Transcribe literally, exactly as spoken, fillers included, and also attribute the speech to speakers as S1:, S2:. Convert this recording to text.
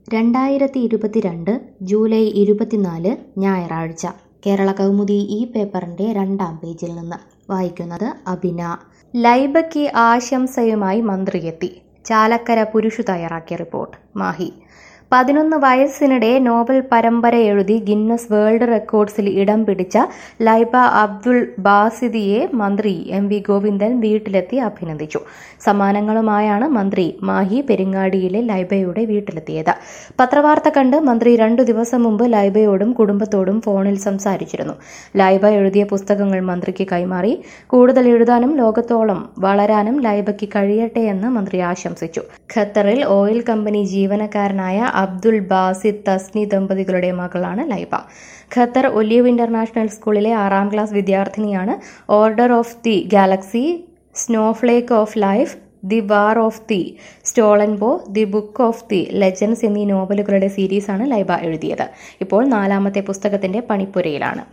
S1: രണ്ടായിരത്തി ഇരുപത്തിരണ്ട് ജൂലൈ ഇരുപത്തിനാല് ഞായറാഴ്ച കേരള കൗമുദി ഈ പേപ്പറിന്റെ രണ്ടാം പേജിൽ നിന്ന് വായിക്കുന്നത് അബിന. ലൈബയ്ക്ക് ആശംസയുമായി മന്ത്രിയെത്തി. ചാലക്കര പുരുഷു തയ്യാറാക്കിയ റിപ്പോർട്ട്. മാഹി. പതിനൊന്ന് വയസ്സിനിടെ നോവൽ പരമ്പര എഴുതി ഗിന്നസ് വേൾഡ് റെക്കോർഡ്സിൽ ഇടം പിടിച്ച ലൈബ അബ്ദുൾ ബാസിദിയെ മന്ത്രി എം വി ഗോവിന്ദൻ വീട്ടിലെത്തി അഭിനന്ദിച്ചു. സമ്മാനങ്ങളുമായാണ് മന്ത്രി മാഹി പെരിങ്ങാടിയിലെ ലൈബയുടെ വീട്ടിലെത്തിയത്. പത്രവാർത്ത കണ്ട് മന്ത്രി രണ്ടു ദിവസം മുമ്പ് ലൈബയോടും കുടുംബത്തോടും ഫോണിൽ സംസാരിച്ചിരുന്നു. ലൈബ എഴുതിയ പുസ്തകങ്ങൾ മന്ത്രിക്ക് കൈമാറി. കൂടുതൽ എഴുതാനും ലോകത്തോളം വളരാനും ലൈബയ്ക്ക് കഴിയട്ടെ എന്ന് മന്ത്രി ആശംസിച്ചു. ഖത്തറിൽ ഓയിൽ കമ്പനി ജീവനക്കാരനായ അബ്ദുൾ ബാസിദ് തസ്നി ദമ്പതികളുടെ മകളാണ് ലൈബ. ഖത്തർ ഒലിവ് ഇന്റർനാഷണൽ സ്കൂളിലെ ആറാം ക്ലാസ് വിദ്യാർത്ഥിനിയാണ്. Order of the Galaxy, Snowflake of Life, the War of the Stolen Bow, the Book of the Legends എന്നീ നോവലുകളുടെ സീരീസാണ് ലൈബ എഴുതിയത്. ഇപ്പോൾ നാലാമത്തെ പുസ്തകത്തിന്റെ പണിപ്പുരയിലാണ്.